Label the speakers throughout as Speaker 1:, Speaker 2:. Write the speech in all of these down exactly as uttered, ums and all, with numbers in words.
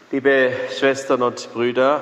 Speaker 1: Liebe Schwestern und Brüder,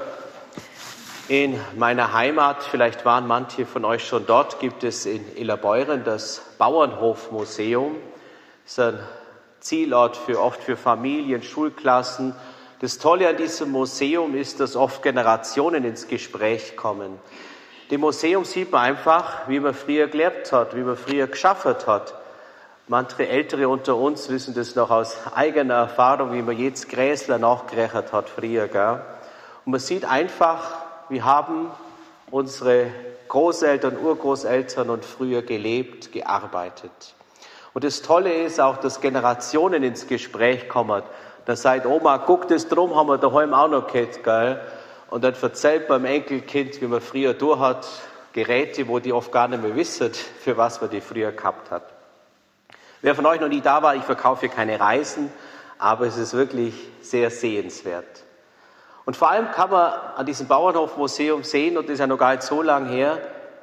Speaker 1: in meiner Heimat, vielleicht waren manche von euch schon dort, gibt es in Illerbeuren das Bauernhofmuseum. Das ist ein Zielort für oft für Familien, Schulklassen. Das Tolle an diesem Museum ist, dass oft Generationen ins Gespräch kommen. Im Museum sieht man einfach, wie man früher gelebt hat, wie man früher geschafft hat. Manche Ältere unter uns wissen das noch aus eigener Erfahrung, wie man jedes Gräsler nachgerechnet hat früher. Gell? Und man sieht einfach, wir haben unsere Großeltern, Urgroßeltern und früher gelebt, gearbeitet. Und das Tolle ist auch, dass Generationen ins Gespräch kommen. Da sagt Oma, guck, das drum haben wir daheim auch noch gehabt, gell? Und dann erzählt man dem Enkelkind, wie man früher durch hat, Geräte, wo die oft gar nicht mehr wissen, für was man die früher gehabt hat. Wer von euch noch nie da war, ich verkaufe keine Reisen, aber es ist wirklich sehr sehenswert. Und vor allem kann man an diesem Bauernhofmuseum sehen, und das ist ja noch gar nicht so lang her,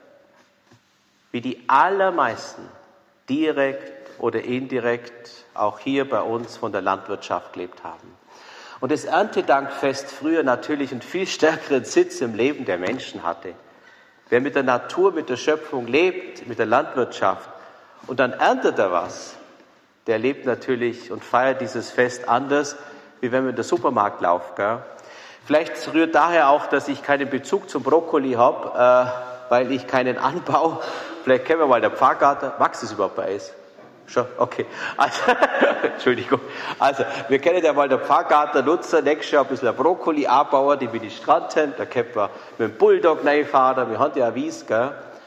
Speaker 1: wie die allermeisten direkt oder indirekt auch hier bei uns von der Landwirtschaft gelebt haben. Und das Erntedankfest früher natürlich einen viel stärkeren Sitz im Leben der Menschen hatte. Wer mit der Natur, mit der Schöpfung lebt, mit der Landwirtschaft, und dann erntet er was, der lebt natürlich und feiert dieses Fest anders, wie wenn man in den Supermarkt läuft. Gell? Vielleicht rührt daher auch, dass ich keinen Bezug zum Brokkoli habe, äh, weil ich keinen anbaue. Vielleicht kennen wir mal den Pfarrgarten. Wächst es überhaupt bei euch? Schon? Okay. Also, Entschuldigung. Also, wir kennen ja mal den Pfarrgarten nutzen, nächstes Jahr ein bisschen Brokkoli anbauen, die mit den Stranden, da können wir mit dem Bulldog reinfahren, wir haben ja eine Wies, gell?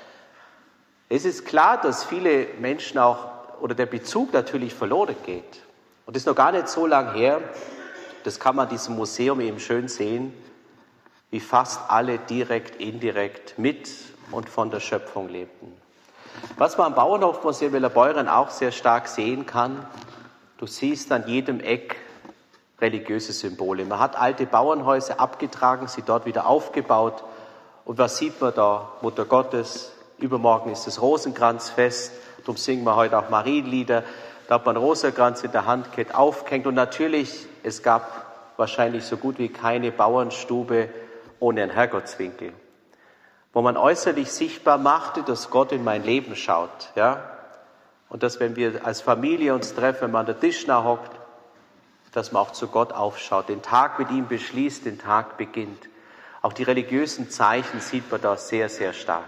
Speaker 1: Es ist klar, dass viele Menschen auch, oder der Bezug natürlich verloren geht. Und das ist noch gar nicht so lang her, das kann man in diesem Museum eben schön sehen, wie fast alle direkt, indirekt mit und von der Schöpfung lebten. Was man am Bauernhofmuseum Illerbeuren auch sehr stark sehen kann, du siehst an jedem Eck religiöse Symbole. Man hat alte Bauernhäuser abgetragen, sie dort wieder aufgebaut. Und was sieht man da? Mutter Gottes. Übermorgen ist das Rosenkranzfest, darum singen wir heute auch Marienlieder. Da hat man einen Rosenkranz in der Hand gehabt, aufgehängt. Und natürlich, es gab wahrscheinlich so gut wie keine Bauernstube ohne einen Herrgottswinkel, wo man äußerlich sichtbar machte, dass Gott in mein Leben schaut. Ja? Und dass, wenn wir als Familie uns treffen, wenn man an der Tisch hockt, dass man auch zu Gott aufschaut, den Tag mit ihm beschließt, den Tag beginnt. Auch die religiösen Zeichen sieht man da sehr, sehr stark.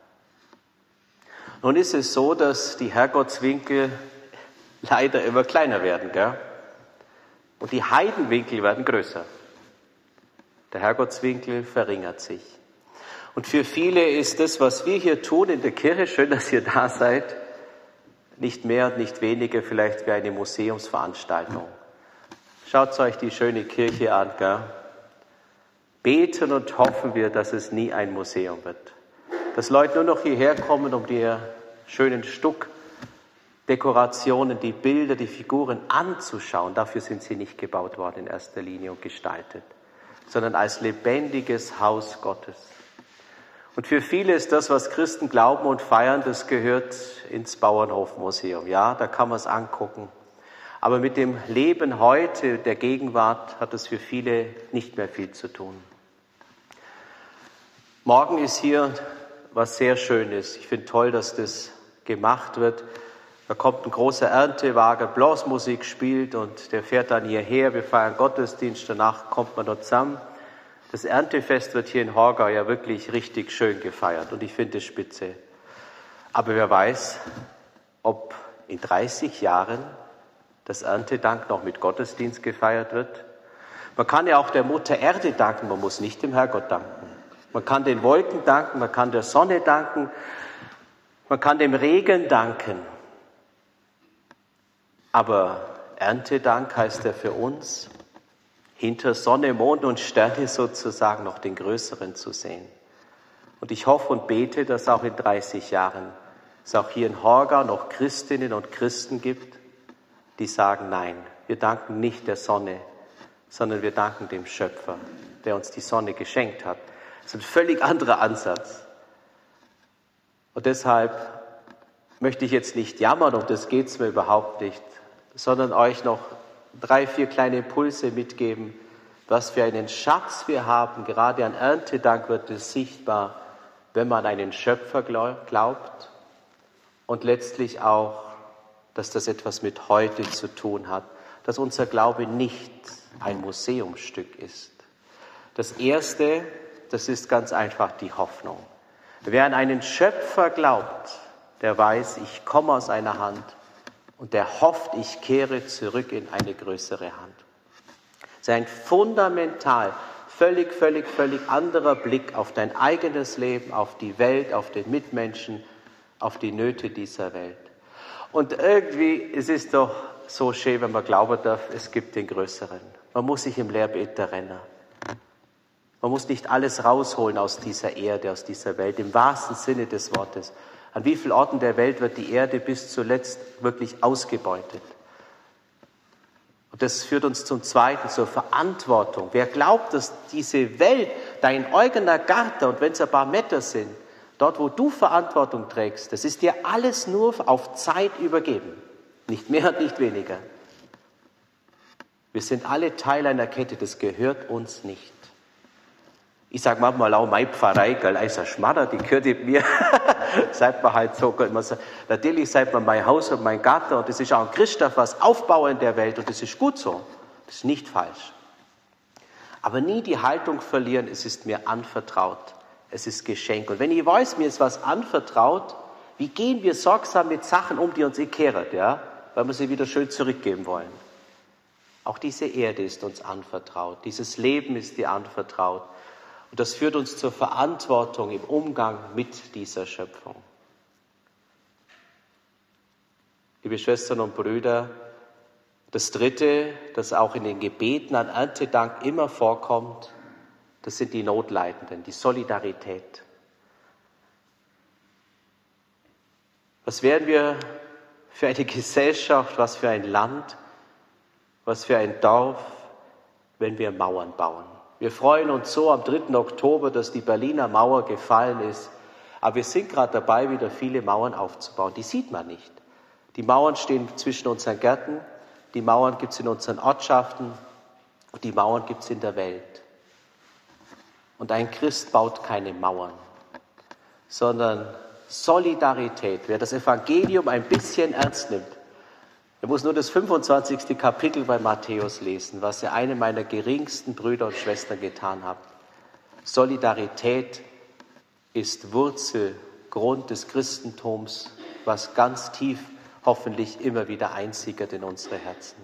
Speaker 1: Nun ist es so, dass die Herrgottswinkel leider immer kleiner werden, gell? Und die Heidenwinkel werden größer. Der Herrgottswinkel verringert sich. Und für viele ist das, was wir hier tun in der Kirche, schön, dass ihr da seid, nicht mehr und nicht weniger vielleicht wie eine Museumsveranstaltung. Schaut euch die schöne Kirche an, gell? Beten und hoffen wir, dass es nie ein Museum wird. Dass Leute nur noch hierher kommen, um die schönen Stuckdekorationen, die Bilder, die Figuren anzuschauen. Dafür sind sie nicht gebaut worden in erster Linie und gestaltet, sondern als lebendiges Haus Gottes. Und für viele ist das, was Christen glauben und feiern, das gehört ins Bauernhofmuseum. Ja, da kann man es angucken. Aber mit dem Leben heute, der Gegenwart, hat es für viele nicht mehr viel zu tun. Morgen ist hier was sehr Schönes. Ich finde toll, dass das gemacht wird. Da kommt ein großer Erntewagen, Blasmusik spielt und der fährt dann hierher. Wir feiern Gottesdienst, danach kommt man dort zusammen. Das Erntefest wird hier in Horgau ja wirklich richtig schön gefeiert und ich finde es spitze. Aber wer weiß, ob in dreißig Jahren das Erntedank noch mit Gottesdienst gefeiert wird. Man kann ja auch der Mutter Erde danken, man muss nicht dem Herrgott danken. Man kann den Wolken danken, man kann der Sonne danken, man kann dem Regen danken. Aber Erntedank heißt ja für uns, hinter Sonne, Mond und Sterne sozusagen noch den Größeren zu sehen. Und ich hoffe und bete, dass auch in dreißig Jahren es auch hier in Horgau noch Christinnen und Christen gibt, die sagen, nein, wir danken nicht der Sonne, sondern wir danken dem Schöpfer, der uns die Sonne geschenkt hat. Das ist ein völlig anderer Ansatz. Und deshalb möchte ich jetzt nicht jammern, und das geht es mir überhaupt nicht, sondern euch noch drei, vier kleine Impulse mitgeben, was für einen Schatz wir haben. Gerade an Erntedank wird es sichtbar, wenn man an einen Schöpfer glaubt und letztlich auch, dass das etwas mit heute zu tun hat, dass unser Glaube nicht ein Museumsstück ist. Das Erste, das ist ganz einfach die Hoffnung. Wer an einen Schöpfer glaubt, der weiß, ich komme aus einer Hand und der hofft, ich kehre zurück in eine größere Hand. Es ist ein fundamental, völlig, völlig, völlig anderer Blick auf dein eigenes Leben, auf die Welt, auf den Mitmenschen, auf die Nöte dieser Welt. Und irgendwie, es ist doch so schön, wenn man glauben darf, es gibt den Größeren. Man muss sich im Lehrbeter rennen. Man muss nicht alles rausholen aus dieser Erde, aus dieser Welt, im wahrsten Sinne des Wortes. An wie vielen Orten der Welt wird die Erde bis zuletzt wirklich ausgebeutet? Und das führt uns zum Zweiten, zur Verantwortung. Wer glaubt, dass diese Welt, dein eigener Garten, und wenn es ein paar Meter sind, dort, wo du Verantwortung trägst, das ist dir alles nur auf Zeit übergeben. Nicht mehr und nicht weniger. Wir sind alle Teil einer Kette, das gehört uns nicht. Ich sage manchmal auch, meine Pfarrei, gell, ist ein Schmarrer, die gehört mir. Seid man halt so, natürlich seid man mein Haus und mein Garten und es ist auch ein Christoph was aufbauen in der Welt und das ist gut so. Das ist nicht falsch. Aber nie die Haltung verlieren, es ist mir anvertraut. Es ist Geschenk. Und wenn ich weiß, mir ist was anvertraut, wie gehen wir sorgsam mit Sachen um, die uns ekehren, ja? Weil wir sie wieder schön zurückgeben wollen. Auch diese Erde ist uns anvertraut. Dieses Leben ist dir anvertraut. Und das führt uns zur Verantwortung im Umgang mit dieser Schöpfung. Liebe Schwestern und Brüder, das Dritte, das auch in den Gebeten an Erntedank immer vorkommt, das sind die Notleidenden, die Solidarität. Was wären wir für eine Gesellschaft, was für ein Land, was für ein Dorf, wenn wir Mauern bauen? Wir freuen uns so am dritten Oktober, dass die Berliner Mauer gefallen ist. Aber wir sind gerade dabei, wieder viele Mauern aufzubauen. Die sieht man nicht. Die Mauern stehen zwischen unseren Gärten, die Mauern gibt es in unseren Ortschaften und die Mauern gibt es in der Welt. Und ein Christ baut keine Mauern, sondern Solidarität. Wer das Evangelium ein bisschen ernst nimmt, er muss nur das fünfundzwanzigste Kapitel bei Matthäus lesen, was er einem meiner geringsten Brüder und Schwestern getan hat. Solidarität ist Wurzel, Grund des Christentums, was ganz tief hoffentlich immer wieder einsickert in unsere Herzen.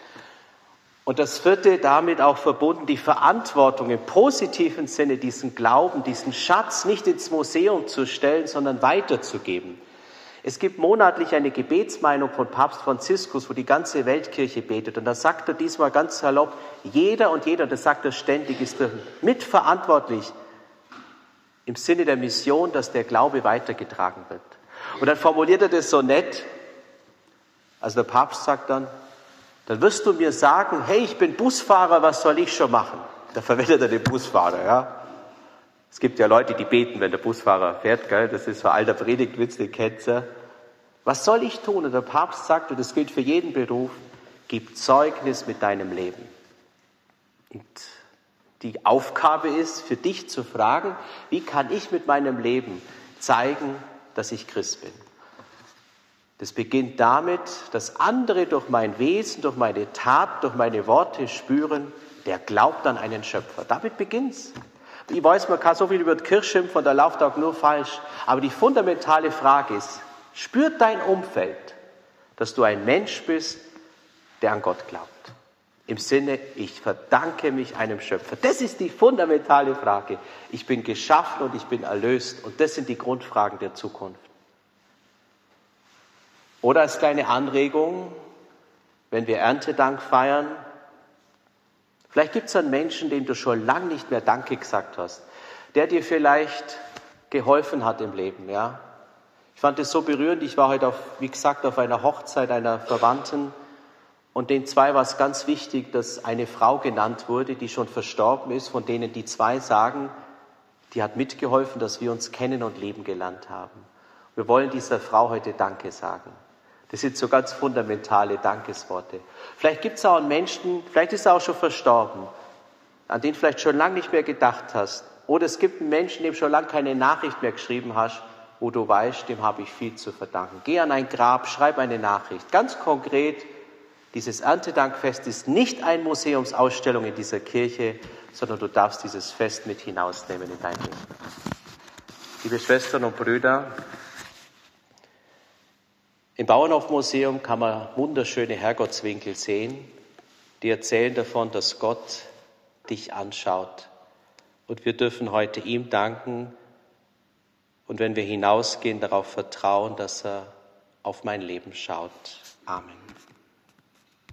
Speaker 1: Und das Vierte, damit auch verbunden, die Verantwortung im positiven Sinne, diesen Glauben, diesen Schatz nicht ins Museum zu stellen, sondern weiterzugeben. Es gibt monatlich eine Gebetsmeinung von Papst Franziskus, wo die ganze Weltkirche betet. Und da sagt er diesmal ganz salopp, jeder und jeder, das sagt er ständig, ist mitverantwortlich im Sinne der Mission, dass der Glaube weitergetragen wird. Und dann formuliert er das so nett, also der Papst sagt dann, dann wirst du mir sagen, hey, ich bin Busfahrer, was soll ich schon machen? Da verwendet er den Busfahrer, ja. Es gibt ja Leute, die beten, wenn der Busfahrer fährt, gell? Das ist so ein alter Predigtwitz, den kennt ihr. Was soll ich tun? Und der Papst sagt, und das gilt für jeden Beruf, gib Zeugnis mit deinem Leben. Und die Aufgabe ist, für dich zu fragen, wie kann ich mit meinem Leben zeigen, dass ich Christ bin? Das beginnt damit, dass andere durch mein Wesen, durch meine Tat, durch meine Worte spüren, der glaubt an einen Schöpfer. Damit beginnt's. Ich weiß, man kann so viel über die Kirche schimpfen und da läuft auch nur falsch. Aber die fundamentale Frage ist, spürt dein Umfeld, dass du ein Mensch bist, der an Gott glaubt? Im Sinne, ich verdanke mich einem Schöpfer. Das ist die fundamentale Frage. Ich bin geschaffen und ich bin erlöst. Und das sind die Grundfragen der Zukunft. Oder als kleine Anregung, wenn wir Erntedank feiern, vielleicht gibt es einen Menschen, dem du schon lange nicht mehr Danke gesagt hast, der dir vielleicht geholfen hat im Leben, ja. Ich fand es so berührend, ich war heute, auf, wie gesagt, auf einer Hochzeit einer Verwandten und den zwei war es ganz wichtig, dass eine Frau genannt wurde, die schon verstorben ist, von denen die zwei sagen, die hat mitgeholfen, dass wir uns kennen und leben gelernt haben. Wir wollen dieser Frau heute Danke sagen. Das sind so ganz fundamentale Dankesworte. Vielleicht gibt es auch einen Menschen, vielleicht ist er auch schon verstorben. an den vielleicht schon lange nicht mehr gedacht hast. Oder es gibt einen Menschen, dem schon lange keine Nachricht mehr geschrieben hast, wo du weißt, dem habe ich viel zu verdanken. Geh an ein Grab, schreib eine Nachricht. Ganz konkret, dieses Erntedankfest ist nicht eine Museumsausstellung in dieser Kirche, sondern du darfst dieses Fest mit hinausnehmen in dein Leben. Liebe Schwestern und Brüder, im Bauernhofmuseum kann man wunderschöne Herrgottswinkel sehen, die erzählen davon, dass Gott dich anschaut. Und wir dürfen heute ihm danken und wenn wir hinausgehen, darauf vertrauen, dass er auf mein Leben schaut. Amen.